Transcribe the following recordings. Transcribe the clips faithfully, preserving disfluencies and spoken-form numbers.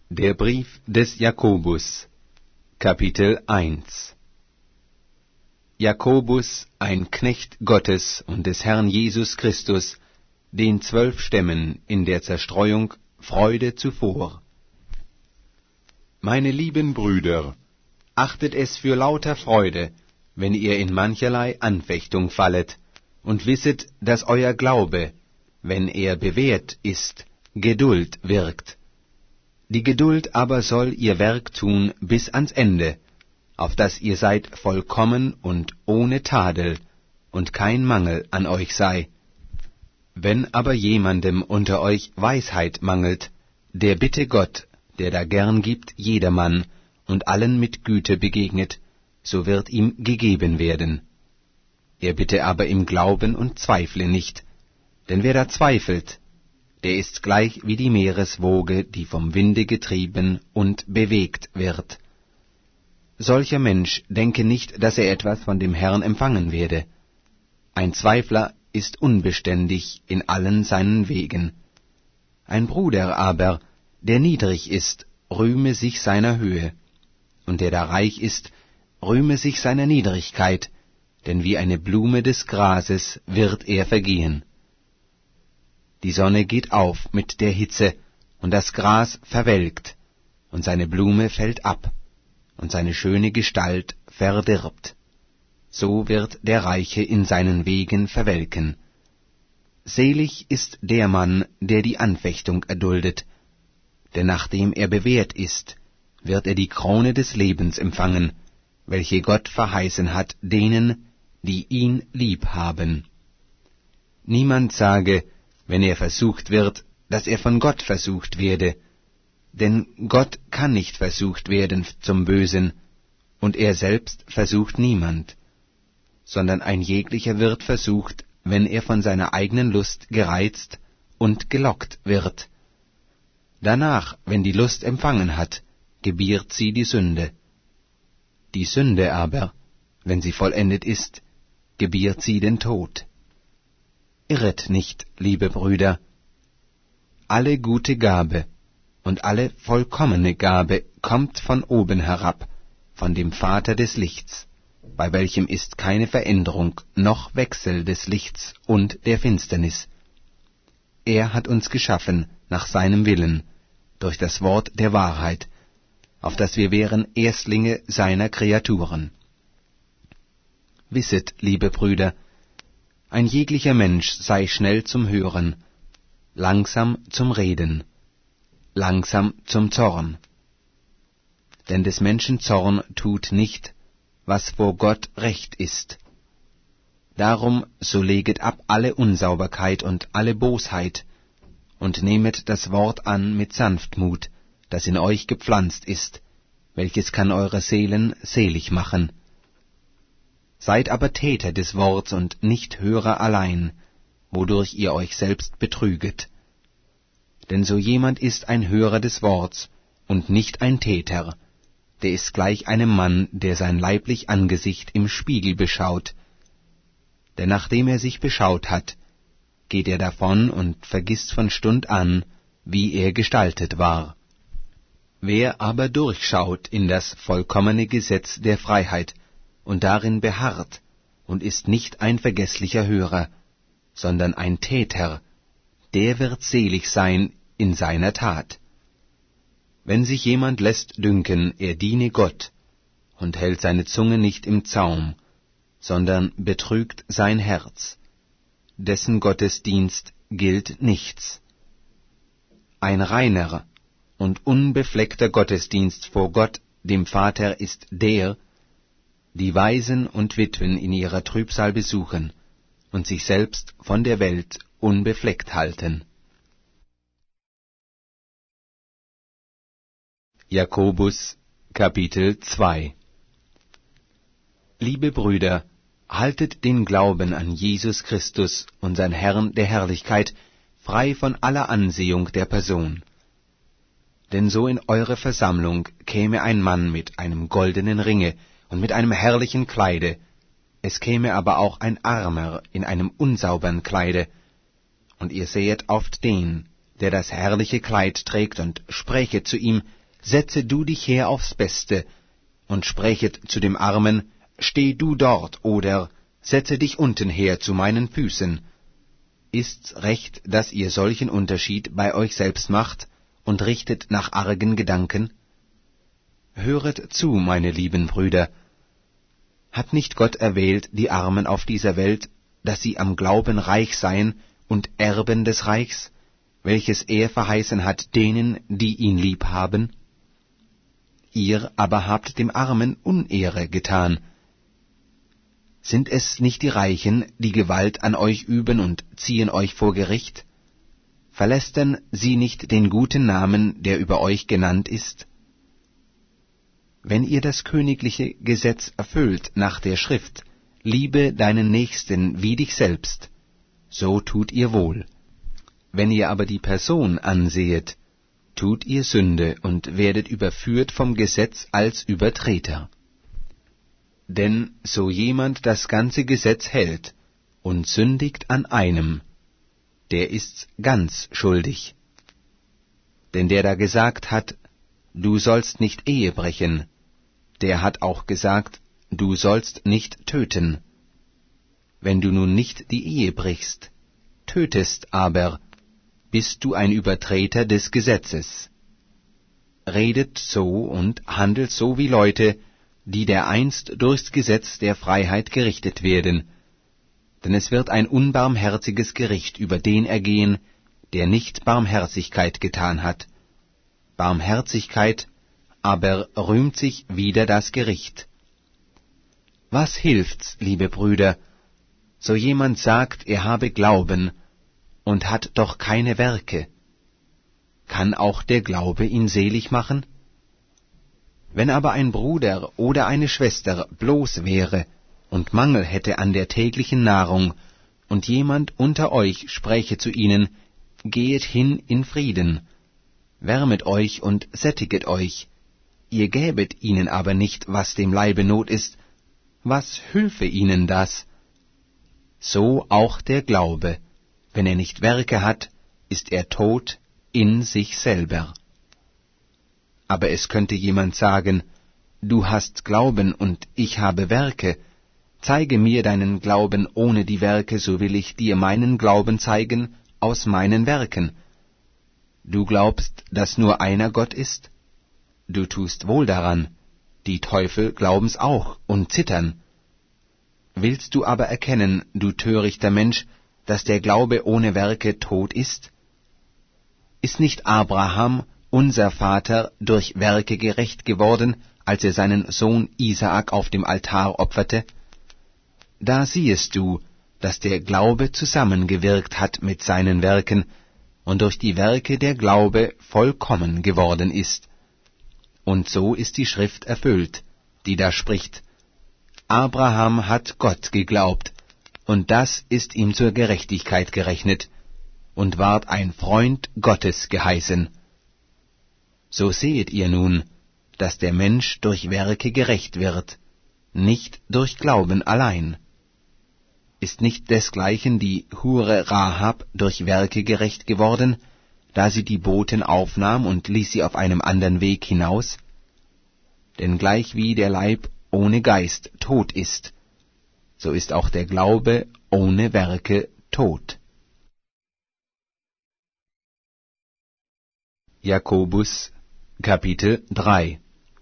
Der Brief des Jakobus, Kapitel eins. Jakobus, ein Knecht Gottes und des Herrn Jesus Christus, den zwölf Stämmen in der Zerstreuung Freude zuvor. Meine lieben Brüder, achtet es für lauter Freude, wenn ihr in mancherlei Anfechtung fallet, und wisset, dass euer Glaube, wenn er bewährt ist, Geduld wirkt. Die Geduld aber soll ihr Werk tun bis ans Ende, auf dass ihr seid vollkommen und ohne Tadel, und kein Mangel an euch sei. Wenn aber jemandem unter euch Weisheit mangelt, der bitte Gott, der da gern gibt jedermann und allen mit Güte begegnet, so wird ihm gegeben werden. Er bitte aber im Glauben und zweifle nicht, denn wer da zweifelt, der ist gleich wie die Meereswoge, die vom Winde getrieben und bewegt wird. Solcher Mensch denke nicht, dass er etwas von dem Herrn empfangen werde. Ein Zweifler ist unbeständig in allen seinen Wegen. Ein Bruder aber, der niedrig ist, rühme sich seiner Höhe, und der da reich ist, rühme sich seiner Niedrigkeit, denn wie eine Blume des Grases wird er vergehen. Die Sonne geht auf mit der Hitze, und das Gras verwelkt, und seine Blume fällt ab, und seine schöne Gestalt verdirbt. So wird der Reiche in seinen Wegen verwelken. Selig ist der Mann, der die Anfechtung erduldet, denn nachdem er bewährt ist, wird er die Krone des Lebens empfangen, welche Gott verheißen hat denen, die ihn lieb haben. Niemand sage, wenn er versucht wird, dass er von Gott versucht werde, denn Gott kann nicht versucht werden zum Bösen, und er selbst versucht niemand, sondern ein jeglicher wird versucht, wenn er von seiner eigenen Lust gereizt und gelockt wird. Danach, wenn die Lust empfangen hat, gebiert sie die Sünde. Die Sünde aber, wenn sie vollendet ist, gebiert sie den Tod. Irret nicht, liebe Brüder, alle gute Gabe und alle vollkommene Gabe kommt von oben herab, von dem Vater des Lichts, bei welchem ist keine Veränderung noch Wechsel des Lichts und der Finsternis. Er hat uns geschaffen nach seinem Willen, durch das Wort der Wahrheit, auf dass wir wären Erstlinge seiner Kreaturen. Wisset, liebe Brüder, ein jeglicher Mensch sei schnell zum Hören, langsam zum Reden, langsam zum Zorn. Denn des Menschen Zorn tut nicht, was vor Gott recht ist. Darum so leget ab alle Unsauberkeit und alle Bosheit, und nehmet das Wort an mit Sanftmut, das in euch gepflanzt ist, welches kann eure Seelen selig machen. Seid aber Täter des Worts und nicht Hörer allein, wodurch ihr euch selbst betrüget. Denn so jemand ist ein Hörer des Worts und nicht ein Täter, der ist gleich einem Mann, der sein leiblich Angesicht im Spiegel beschaut. Denn nachdem er sich beschaut hat, geht er davon und vergisst von Stund an, wie er gestaltet war. Wer aber durchschaut in das vollkommene Gesetz der Freiheit und darin beharrt und ist nicht ein vergesslicher Hörer, sondern ein Täter, der wird selig sein in seiner Tat. Wenn sich jemand lässt dünken, er diene Gott, und hält seine Zunge nicht im Zaum, sondern betrügt sein Herz, dessen Gottesdienst gilt nichts. Ein reiner und unbefleckter Gottesdienst vor Gott, dem Vater, ist der, die Waisen und Witwen in ihrer Trübsal besuchen und sich selbst von der Welt unbefleckt halten. Jakobus, Kapitel zwei. Liebe Brüder, haltet den Glauben an Jesus Christus, unseren Herrn der Herrlichkeit, frei von aller Ansehung der Person. Denn so in eure Versammlung käme ein Mann mit einem goldenen Ringe und mit einem herrlichen Kleide, es käme aber auch ein Armer in einem unsaubern Kleide, und ihr sähet oft den, der das herrliche Kleid trägt, und sprächet zu ihm, setze du dich her aufs Beste, und sprächet zu dem Armen, steh du dort, oder setze dich unten her zu meinen Füßen. Ist's recht, dass ihr solchen Unterschied bei euch selbst macht und richtet nach argen Gedanken? Höret zu, meine lieben Brüder. Hat nicht Gott erwählt die Armen auf dieser Welt, dass sie am Glauben reich seien und Erben des Reichs, welches er verheißen hat denen, die ihn lieb haben? Ihr aber habt dem Armen Unehre getan. Sind es nicht die Reichen, die Gewalt an euch üben und ziehen euch vor Gericht? Verlästern sie nicht den guten Namen, der über euch genannt ist? Wenn ihr das königliche Gesetz erfüllt nach der Schrift, liebe deinen Nächsten wie dich selbst, so tut ihr wohl. Wenn ihr aber die Person ansehet, tut ihr Sünde und werdet überführt vom Gesetz als Übertreter. Denn so jemand das ganze Gesetz hält und sündigt an einem, der ist's ganz schuldig. Denn der da gesagt hat, du sollst nicht Ehe brechen, der hat auch gesagt, du sollst nicht töten. Wenn du nun nicht die Ehe brichst, tötest aber, bist du ein Übertreter des Gesetzes. Redet so und handelt so wie Leute, die dereinst durchs Gesetz der Freiheit gerichtet werden. Denn es wird ein unbarmherziges Gericht über den ergehen, der nicht Barmherzigkeit getan hat. Barmherzigkeit aber rühmt sich wider das Gericht. Was hilft's, liebe Brüder, so jemand sagt, er habe Glauben und hat doch keine Werke? Kann auch der Glaube ihn selig machen? Wenn aber ein Bruder oder eine Schwester bloß wäre und Mangel hätte an der täglichen Nahrung, und jemand unter euch spräche zu ihnen, gehet hin in Frieden, wärmet euch und sättiget euch, ihr gäbet ihnen aber nicht, was dem Leibe Not ist, was hülfe ihnen das? So auch der Glaube, wenn er nicht Werke hat, ist er tot in sich selber. Aber es könnte jemand sagen, du hast Glauben und ich habe Werke, zeige mir deinen Glauben ohne die Werke, so will ich dir meinen Glauben zeigen aus meinen Werken. Du glaubst, dass nur einer Gott ist? Du tust wohl daran, die Teufel glauben's auch und zittern. Willst du aber erkennen, du törichter Mensch, dass der Glaube ohne Werke tot ist? Ist nicht Abraham, unser Vater, durch Werke gerecht geworden, als er seinen Sohn Isaak auf dem Altar opferte? Da siehest du, dass der Glaube zusammengewirkt hat mit seinen Werken, und durch die Werke der Glaube vollkommen geworden ist. Und so ist die Schrift erfüllt, die da spricht, Abraham hat Gott geglaubt, und das ist ihm zur Gerechtigkeit gerechnet, und ward ein Freund Gottes geheißen. So sehet ihr nun, dass der Mensch durch Werke gerecht wird, nicht durch Glauben allein. Ist nicht desgleichen die Hure Rahab durch Werke gerecht geworden, da sie die Boten aufnahm und ließ sie auf einem andern Weg hinaus? Denn gleichwie der Leib ohne Geist tot ist, so ist auch der Glaube ohne Werke tot. Jakobus, Kapitel drei.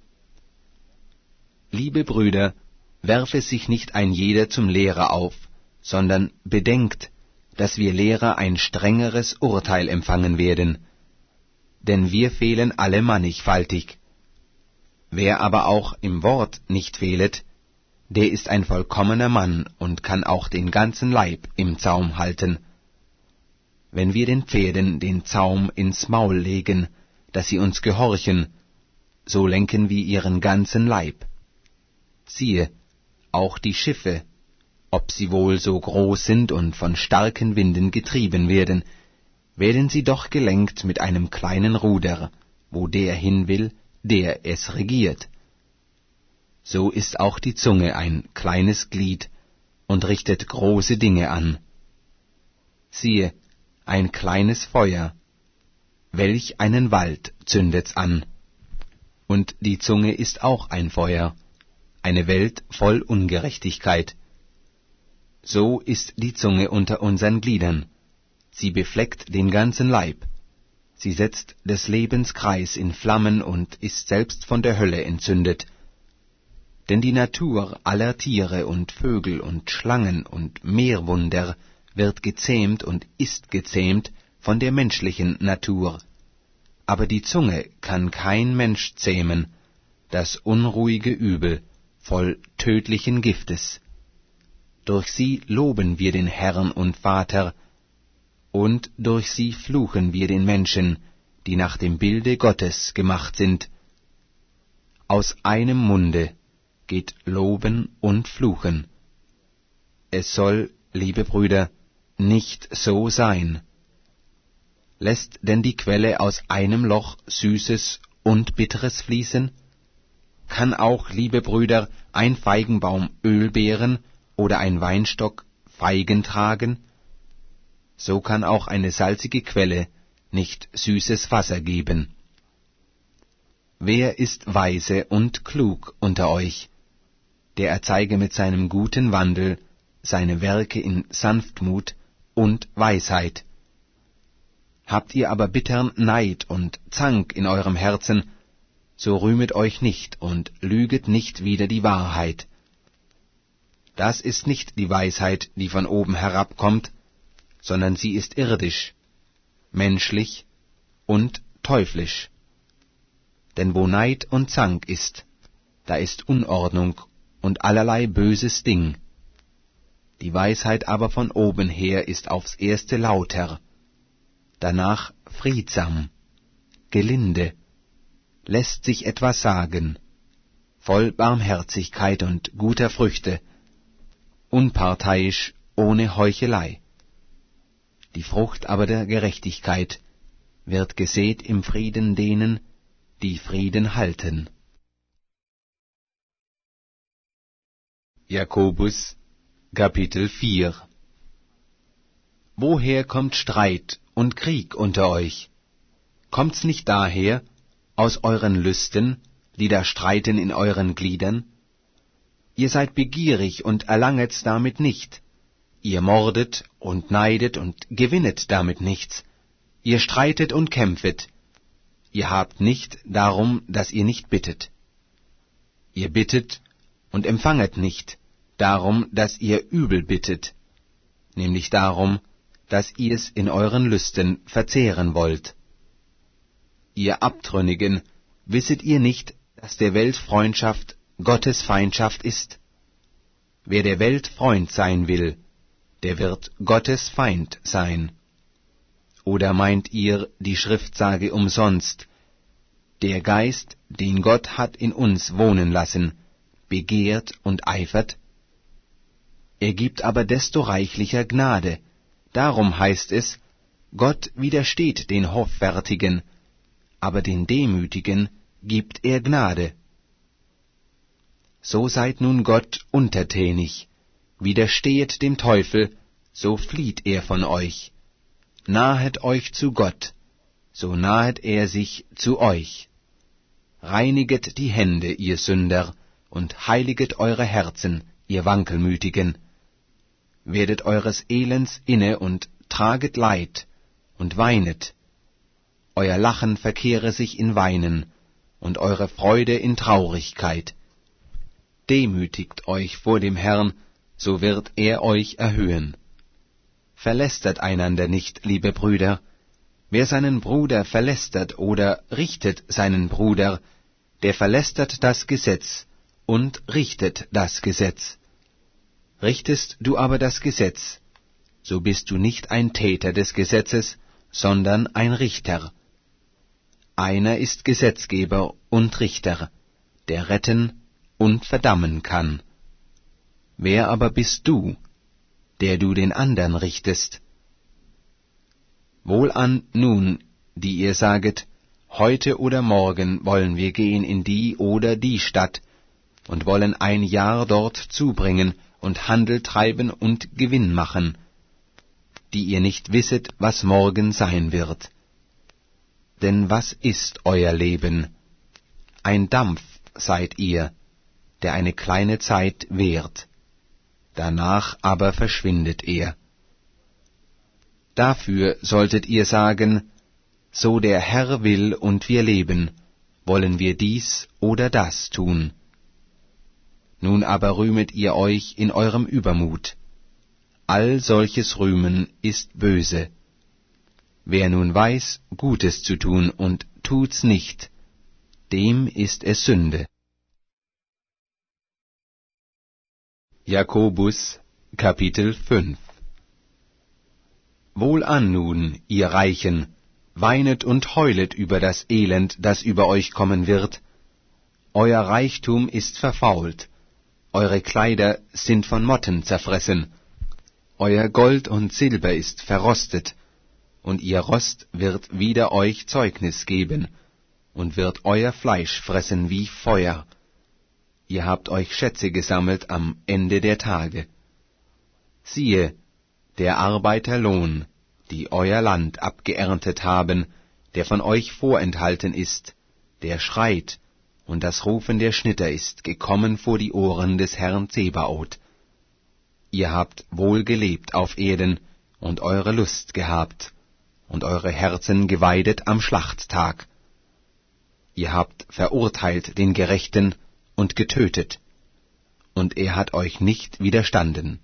Liebe Brüder, werfe sich nicht ein jeder zum Lehrer auf, sondern bedenkt, dass wir Lehrer ein strengeres Urteil empfangen werden. Denn wir fehlen alle mannigfaltig. Wer aber auch im Wort nicht fehlet, der ist ein vollkommener Mann und kann auch den ganzen Leib im Zaum halten. Wenn wir den Pferden den Zaum ins Maul legen, dass sie uns gehorchen, so lenken wir ihren ganzen Leib. Siehe, auch die Schiffe, ob sie wohl so groß sind und von starken Winden getrieben werden, werden sie doch gelenkt mit einem kleinen Ruder, wo der hin will, der es regiert. So ist auch die Zunge ein kleines Glied und richtet große Dinge an. Siehe, ein kleines Feuer, welch einen Wald zündet's an. Und die Zunge ist auch ein Feuer, eine Welt voll Ungerechtigkeit. So ist die Zunge unter unseren Gliedern, sie befleckt den ganzen Leib. Sie setzt des Lebens Kreis in Flammen und ist selbst von der Hölle entzündet. Denn die Natur aller Tiere und Vögel und Schlangen und Meerwunder wird gezähmt und ist gezähmt von der menschlichen Natur. Aber die Zunge kann kein Mensch zähmen, das unruhige Übel, voll tödlichen Giftes. Durch sie loben wir den Herrn und Vater, und durch sie fluchen wir den Menschen, die nach dem Bilde Gottes gemacht sind. Aus einem Munde geht Loben und Fluchen. Es soll, liebe Brüder, nicht so sein. Lässt denn die Quelle aus einem Loch Süßes und Bitteres fließen? Kann auch, liebe Brüder, ein Feigenbaum Öl behren oder ein Weinstock Feigen tragen? So kann auch eine salzige Quelle nicht süßes Wasser geben. Wer ist weise und klug unter euch? Der erzeige mit seinem guten Wandel seine Werke in Sanftmut und Weisheit. Habt ihr aber bittern Neid und Zank in eurem Herzen, so rühmet euch nicht und lüget nicht wider die Wahrheit. Das ist nicht die Weisheit, die von oben herabkommt, sondern sie ist irdisch, menschlich und teuflisch. Denn wo Neid und Zank ist, da ist Unordnung und allerlei böses Ding. Die Weisheit aber von oben her ist aufs erste lauter, danach friedsam, gelinde, lässt sich etwas sagen, voll Barmherzigkeit und guter Früchte, unparteiisch, ohne Heuchelei. Die Frucht aber der Gerechtigkeit wird gesät im Frieden denen, die Frieden halten. Jakobus, Kapitel vier. Woher kommt Streit und Krieg unter euch? Kommt's nicht daher, aus euren Lüsten, die da streiten in euren Gliedern? Ihr seid begierig und erlanget's damit nicht. Ihr mordet und neidet und gewinnet damit nichts. Ihr streitet und kämpfet. Ihr habt nicht darum, dass ihr nicht bittet. Ihr bittet und empfanget nicht, darum, dass ihr übel bittet, nämlich darum, dass ihr's in euren Lüsten verzehren wollt. Ihr Abtrünnigen, wisset ihr nicht, dass der Welt Freundschaft Gottes Feindschaft ist? Wer der Welt Freund sein will, der wird Gottes Feind sein. Oder meint ihr, die Schrift sage umsonst, der Geist, den Gott hat in uns wohnen lassen, begehrt und eifert? Er gibt aber desto reichlicher Gnade. Darum heißt es, Gott widersteht den Hoffärtigen, aber den Demütigen gibt er Gnade. So seid nun Gott untertänig, widerstehet dem Teufel, so flieht er von euch. Nahet euch zu Gott, so nahet er sich zu euch. Reiniget die Hände, ihr Sünder, und heiliget eure Herzen, ihr Wankelmütigen. Werdet eures Elends inne und traget Leid und weinet. Euer Lachen verkehre sich in Weinen und eure Freude in Traurigkeit. Demütigt euch vor dem Herrn, so wird er euch erhöhen. Verlästert einander nicht, liebe Brüder. Wer seinen Bruder verlästert oder richtet seinen Bruder, der verlästert das Gesetz und richtet das Gesetz. Richtest du aber das Gesetz, so bist du nicht ein Täter des Gesetzes, sondern ein Richter. Einer ist Gesetzgeber und Richter, der retten und verdammen kann. Wer aber bist du, der du den andern richtest? Wohlan nun, die ihr saget, heute oder morgen wollen wir gehen in die oder die Stadt und wollen ein Jahr dort zubringen und Handel treiben und Gewinn machen, die ihr nicht wisset, was morgen sein wird. denn was ist euer Leben? Ein Dampf seid ihr, der eine kleine Zeit währt, danach aber verschwindet er. Dafür solltet ihr sagen, so der Herr will und wir leben, wollen wir dies oder das tun. Nun aber rühmet ihr euch in eurem Übermut. All solches Rühmen ist böse. Wer nun weiß, Gutes zu tun und tut's nicht, dem ist es Sünde. Jakobus, Kapitel fünf. Wohlan nun, ihr Reichen, weinet und heulet über das Elend, das über euch kommen wird. Euer Reichtum ist verfault, eure Kleider sind von Motten zerfressen, euer Gold und Silber ist verrostet, und ihr Rost wird wider euch Zeugnis geben, und wird euer Fleisch fressen wie Feuer. Ihr habt euch Schätze gesammelt am Ende der Tage. Siehe, der Arbeiter Lohn, die euer Land abgeerntet haben, der von euch vorenthalten ist, der schreit, und das Rufen der Schnitter ist gekommen vor die Ohren des Herrn Zebaoth. Ihr habt wohl gelebt auf Erden und eure Lust gehabt, und eure Herzen geweidet am Schlachttag. Ihr habt verurteilt den Gerechten und getötet, und er hat euch nicht widerstanden.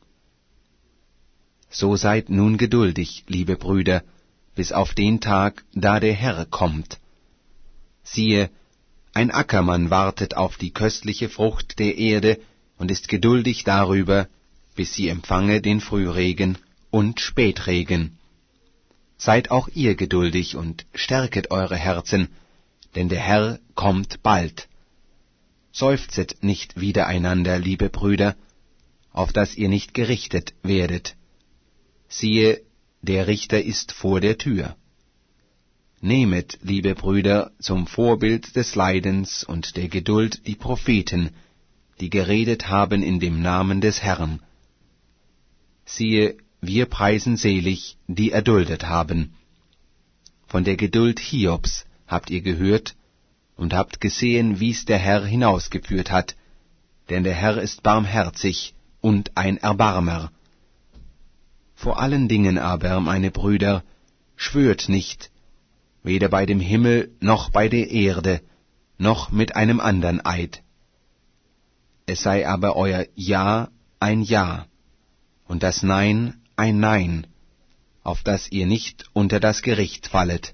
So seid nun geduldig, liebe Brüder, bis auf den Tag, da der Herr kommt. Siehe, ein Ackermann wartet auf die köstliche Frucht der Erde und ist geduldig darüber, bis sie empfange den Frühregen und Spätregen. Seid auch ihr geduldig und stärket eure Herzen, denn der Herr kommt bald. Seufzet nicht widereinander, liebe Brüder, auf dass ihr nicht gerichtet werdet. Siehe, der Richter ist vor der Tür. Nehmet, liebe Brüder, zum Vorbild des Leidens und der Geduld die Propheten, die geredet haben in dem Namen des Herrn. Siehe, wir preisen selig, die erduldet haben. Von der Geduld Hiobs habt ihr gehört und habt gesehen, wie's der Herr hinausgeführt hat, denn der Herr ist barmherzig und ein Erbarmer. Vor allen Dingen aber, meine Brüder, schwört nicht, weder bei dem Himmel noch bei der Erde, noch mit einem andern Eid. Es sei aber euer Ja ein Ja, und das Nein ein Nein, auf dass ihr nicht unter das Gericht fallet.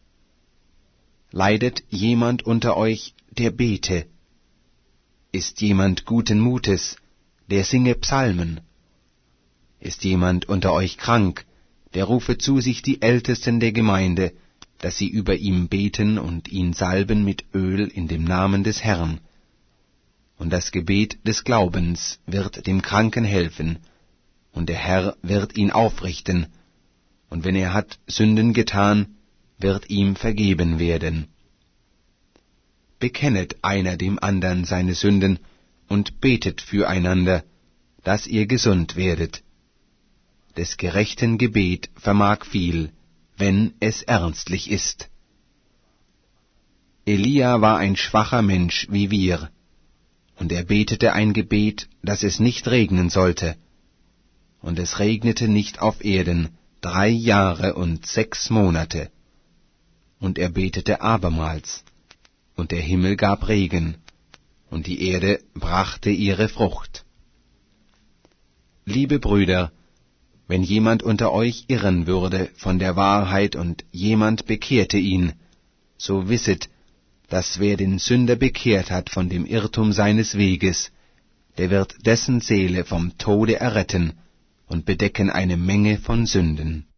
Leidet jemand unter euch, der bete? Ist jemand guten Mutes, der singe Psalmen? Ist jemand unter euch krank, der rufe zu sich die Ältesten der Gemeinde, dass sie über ihm beten und ihn salben mit Öl in dem Namen des Herrn. Und das Gebet des Glaubens wird dem Kranken helfen, und der Herr wird ihn aufrichten, und wenn er hat Sünden getan, wird ihm vergeben werden. Bekennet einer dem andern seine Sünden und betet füreinander, dass ihr gesund werdet. Des gerechten Gebet vermag viel, wenn es ernstlich ist. Elia war ein schwacher Mensch wie wir, und er betete ein Gebet, dass es nicht regnen sollte. Und es regnete nicht auf Erden drei Jahre und sechs Monate. Und er betete abermals, und der Himmel gab Regen, und die Erde brachte ihre Frucht. Liebe Brüder, wenn jemand unter euch irren würde von der Wahrheit und jemand bekehrte ihn, so wisset, dass wer den Sünder bekehrt hat von dem Irrtum seines Weges, der wird dessen Seele vom Tode erretten und bedecken eine Menge von Sünden.